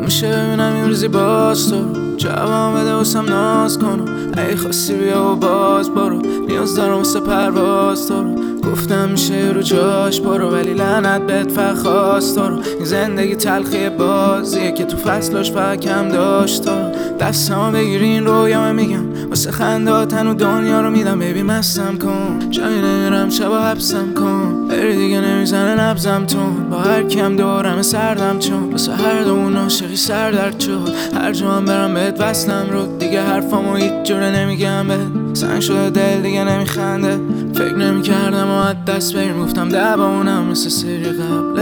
میشه ببینم این روزی باز تو جواب بده واسم ناز کنم ای خواستی بیا و باز برو نیاز دارم واسه پرواز تو رو گفتم میشه رو جاش برو ولی لعنت بهت فخواست تو رو این زندگی تلخی بازیه که تو فصلاش فقط کم داشت تو رو دستمو بگیری این رویامه میگم واسه خنداتن و دنیا رو میدم بیبی مستم کن جایی نمیرم شبا حبسم کن بری دیگه نمیزنه نبزم تون با هر کم دورم سردم چون واسه هر دومون عاشقی سردرد شد هر جا هم برم بهت وصلم رو دیگه حرفامو هیچ جوره نمیگم بهت سنگ شده دل دیگه نمیخنده فکر نمیکردم و از دست بریم گفتم دبامونم مثل سری قبله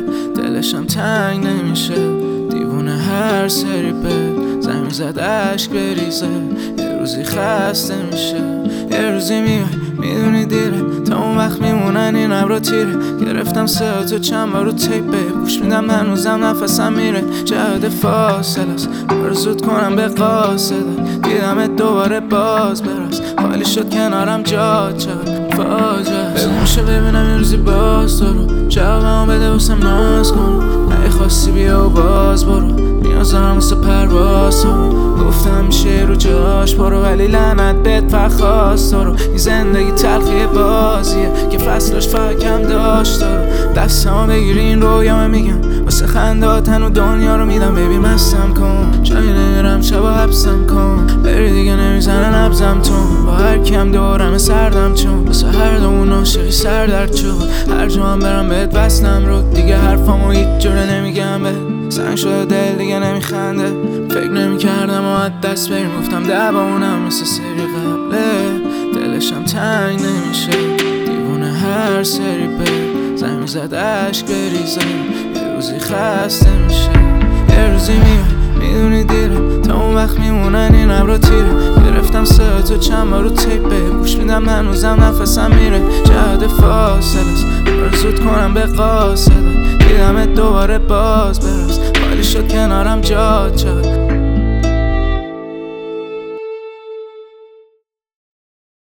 دلشم تنگ نمیشه دیوونه هر سری به زمین زد عشق بریزه یه روزی خسته میشه یه روزی میای میدونی دیره تا اون وقت میمونن این ابرا تیره گرفتم ساعتو چند بار رو تیپه گوش میدم هنوزم نفسم میره جهت فاصله است برو زود کنم به قاصده دیدمت دوباره باز براز خالی شد کنارم جا چقدر فاجعه است میشه ببینم این روزی باز تو رو جوابمو بده واسم ناز کن ای خواستی بیا و باز برو نیاز دارم واسه پرواز تو رو گفتم میشه رو جاش برو ولی لعنت بهت فخواست تو رو این زندگی تلخی بازیه که فصلش فقط کم داشت تو رو دستمو بگیری این رویامه میگم واسه خنداتن و دنیا رو میدم بیبی مستم کن جایی نمیرم شبا حبسم کن بری دیگه نمیزنه نبزم تون با هر کم دورم سردم چون واسه هر دومون عاشقی سردرد شد هر جا هم برم بهت وصلم رو دیگه حرفامو هیچ جوره نمیگم بهت سنگ شده دل دیگه نمیخنده فکر نمیکردم و از دست بریم گفتم دبامونم مثل سری قبله دلشم تنگ نمیشه دیوونه هر سری به زمین زد عشق بریزه یه روزی خسته میشه یه روزی میای میدونی دیره تا اون وقت میمونن این ابرا تیره گرفتم ساعتو چند بار رو تیپه گوش میدم هنوزم نفسم میره جهت فاصله است برو زود کنم به قاصده دیدمت دوباره باز براز خالی شد کنارم جا چقدر